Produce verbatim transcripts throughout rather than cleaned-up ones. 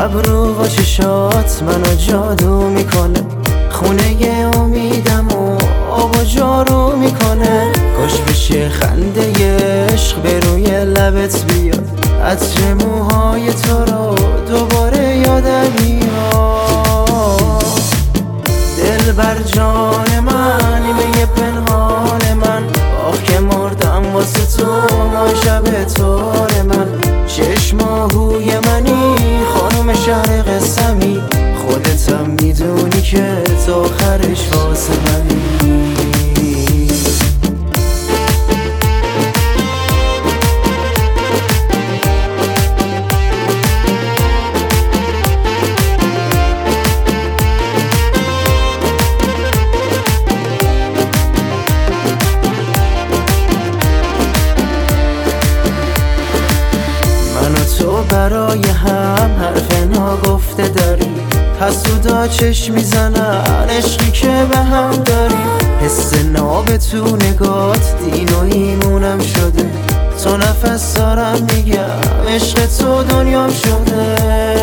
ابرو و چشات منو جادو میکنه، خونه امیدم و آب و جارو میکنه. کاش بشه خنده عشق به روی لبت بیاد، عطر موهای تو رو دوباره یادم میاد. دل بر جان من نیمه پنهان من، آخ که مردم واسه تو ما شب تار من. شش ماهوی منی خانم شهر قسمی، خودتم میدونی که تا آخرش واسه منی. تو برای هم حرف ناگفته داری، حسودا چشم میزنن عشقی که به هم داریم. حس ناب تو نگات دین و ایمونم شده، تو نفس دارم میگم عشق تو دنیام شده.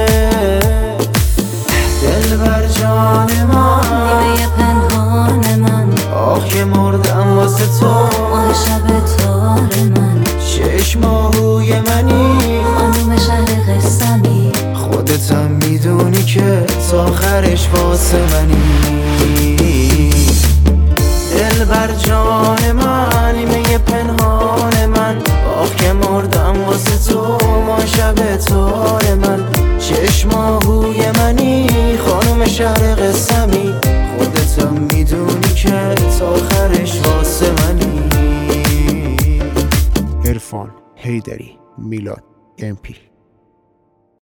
دل بر جان من نیمه پنهان من، آخ که مردم واسه تو ماه شب تار من. شش ماهوی منی خانوم شهر قسمی، خودتم میدونی که تا آخرش واسه منی. دل بر جان من نیمه پنهان من، آخ که مردم واسه تو ما شب تار من. شش ماهوی منی خانوم شهر قسمی، خودتم میدونی که تا آخرش واسه منی. عرفان حیدری، میلاد ام پی.